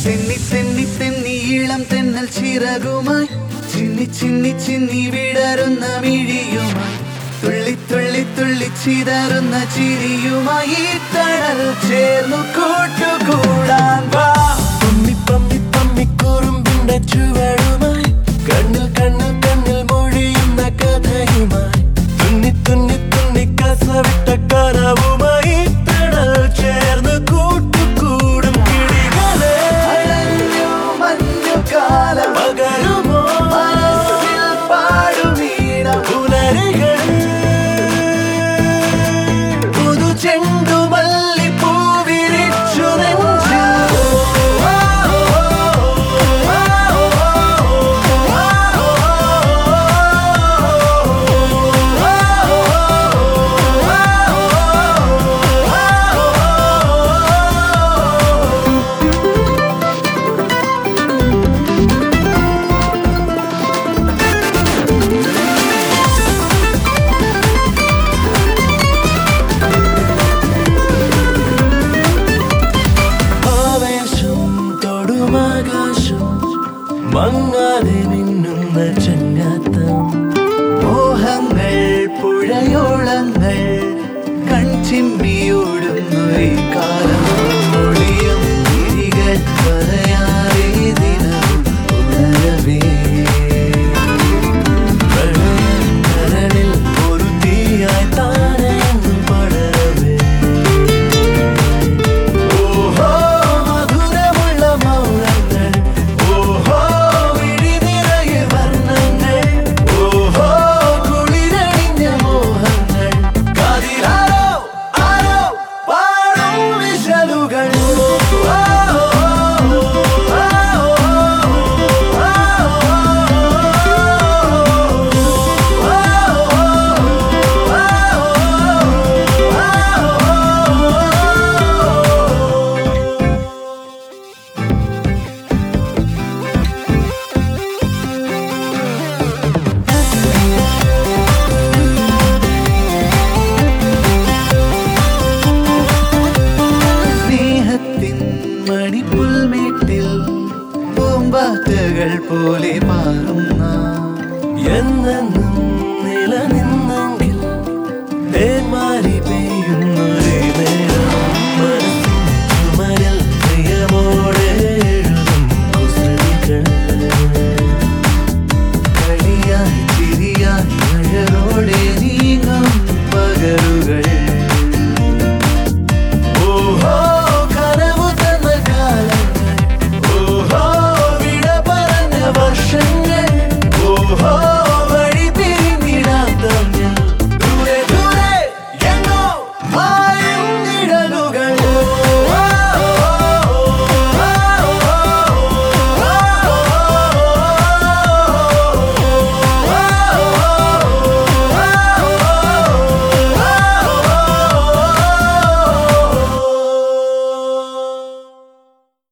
തെന്നി തെന്നി തെന്നി ഇളം തെന്നൽ ചിറകുമായി ചിന്നി ചിന്നി ചിന്നി വിടരുന്ന മിഴിയുമായി തുള്ളി തുള്ളി തുള്ളി ചിതറുന്ന ചിരിയുമായി തണൽ ചേർന്നു കൂട്ടുകൂടാൻ വാ. പമ്മി പമ്മി പമ്മി കുറുമ്പിന്റെ ചുവടുമായി കണ്ണിൽ കണ്ണിൽ കണ്ണിൽ മൊഴിയുന്ന കഥയുമായി തുന്നി തുന്നി തുന്നി കസവിട്ട കനവുമായി തണൽ ചേർന്ന് കൂട്ടുകൂടും കിളികളെ. അഴഞ്ഞു മഞ്ഞുകാലം പകരുമോ മനസ്സിൽ പാടുമീണം പുലരികൾ പുതു ചെണ്ടുമല്ലി പൂവിരിച്ചു നെഞ്ചിൽ. മങ്ങാതെ മിന്നുന്ന ചങ്ങാത്തം മോഹങ്ങൾ പുഴയോളങ്ങൾ കൺചിമ്മിയോടുന്നു ഈ കാലം ഒളിയും തിരികൾ പറയാതെ ദിനവും ഉണരവേ. കരളിൽ ഒരു തീയായി താനെന്നും പടരവേ. ഓഹോ മധുരമുള്ള മൗനങ്ങൾ, ഓഹോ വിഴി നിറയെ വർണ്ണങ്ങൾ, ഓഹോ കുളിരണിഞ്ഞ മോഹങ്ങൾ, കാതിലാരോ ആരോ പാടും വിശലുകൾ. സ്നേഹത്തിൻ മണിപ്പുൽമേട്ടിൽ പൂമ്പാറ്റകൾ പോലെ പാറുന്ന എന്നെന്നും നിലനിന്നെങ്കിൽ തേന്മാരി